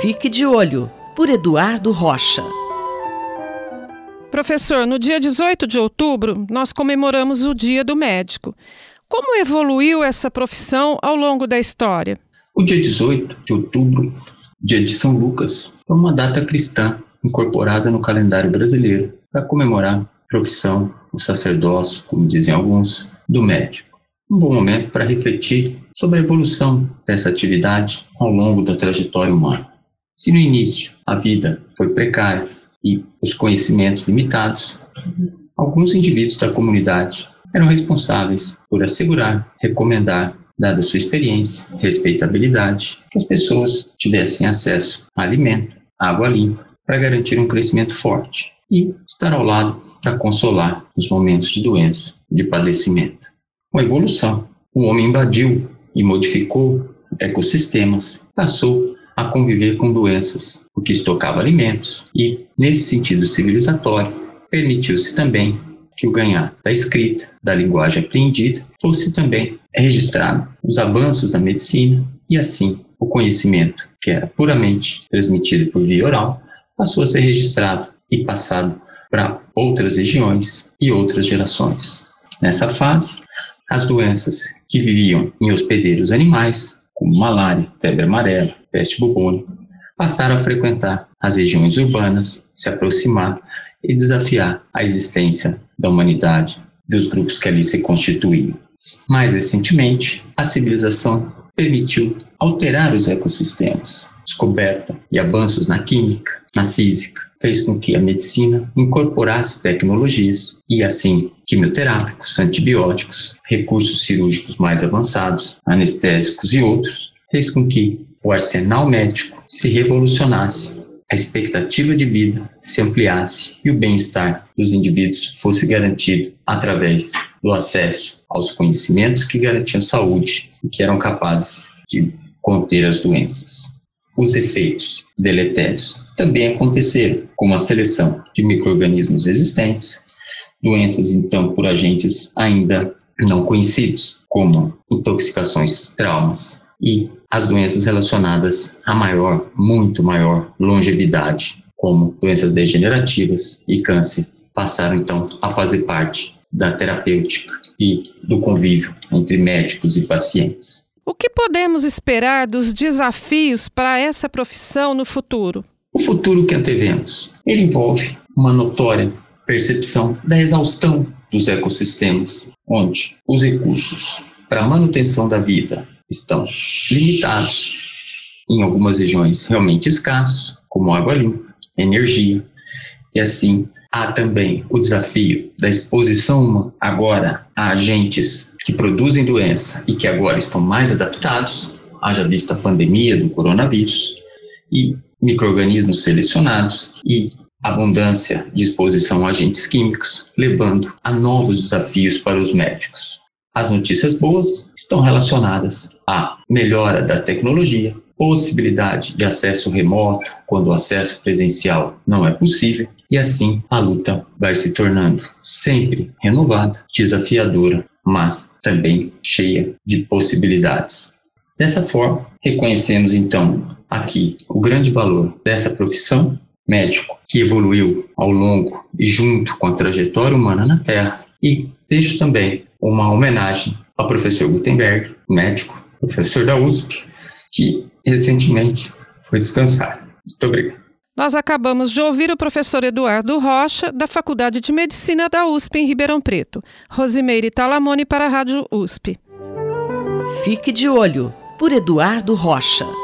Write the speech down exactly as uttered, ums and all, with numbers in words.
Fique de Olho, por Eduardo Rocha. Professor, no dia dezoito de outubro, nós comemoramos o Dia do Médico. Como evoluiu essa profissão ao longo da história? O dia dezoito de outubro, dia de São Lucas, é uma data cristã incorporada no calendário brasileiro para comemorar a profissão, o sacerdócio, como dizem alguns, do médico. Um bom momento para refletir sobre a evolução dessa atividade ao longo da trajetória humana. Se no início a vida foi precária e os conhecimentos limitados, alguns indivíduos da comunidade eram responsáveis por assegurar, recomendar, dada sua experiência, respeitabilidade, que as pessoas tivessem acesso a alimento, água limpa, para garantir um crescimento forte e estar ao lado para consolar nos momentos de doença, de padecimento. Com a evolução, o homem invadiu e modificou ecossistemas, passou a conviver com doenças, o que estocava alimentos e, nesse sentido civilizatório, permitiu-se também que o ganhar da escrita, da linguagem apreendida, fosse também registrado os avanços da medicina e, assim, o conhecimento, que era puramente transmitido por via oral, passou a ser registrado e passado para outras regiões e outras gerações. Nessa fase, as doenças que viviam em hospedeiros animais, como malária, febre amarela, peste bubônica, passaram a frequentar as regiões urbanas, se aproximar e desafiar a existência da humanidade, dos grupos que ali se constituíam. Mais recentemente, a civilização permitiu alterar os ecossistemas. Descoberta e avanços na química, na física, fez com que a medicina incorporasse tecnologias e, assim, quimioterápicos, antibióticos, recursos cirúrgicos mais avançados, anestésicos e outros, fez com que o arsenal médico se revolucionasse, a expectativa de vida se ampliasse e o bem-estar dos indivíduos fosse garantido através do acesso aos conhecimentos que garantiam saúde e que eram capazes de conter as doenças. Os efeitos deletérios também aconteceram, como a seleção de micro-organismos existentes, doenças então por agentes ainda não conhecidos, como intoxicações, traumas e as doenças relacionadas a maior, muito maior longevidade, como doenças degenerativas e câncer, passaram então a fazer parte da terapêutica e do convívio entre médicos e pacientes. O que podemos esperar dos desafios para essa profissão no futuro? O futuro que antevemos, ele envolve uma notória percepção da exaustão dos ecossistemas, onde os recursos para a manutenção da vida estão limitados, em algumas regiões realmente escassos, como água limpa, energia, e assim há também o desafio da exposição agora a agentes que produzem doença e que agora estão mais adaptados, haja vista a pandemia do coronavírus, e micro-organismos selecionados e abundância de exposição a agentes químicos, levando a novos desafios para os médicos. As notícias boas estão relacionadas à melhora da tecnologia, possibilidade de acesso remoto quando o acesso presencial não é possível, e assim a luta vai se tornando sempre renovada, desafiadora, mas também cheia de possibilidades. Dessa forma, reconhecemos então aqui o grande valor dessa profissão, médico, que evoluiu ao longo e junto com a trajetória humana na Terra, e deixo também uma homenagem ao professor Gutenberg, médico, professor da U S P, que recentemente foi descansar. Muito obrigado. Nós acabamos de ouvir o professor Eduardo Rocha, da Faculdade de Medicina da U S P em Ribeirão Preto. Rosimeire Talamone para a Rádio U S P. Fique de Olho, por Eduardo Rocha.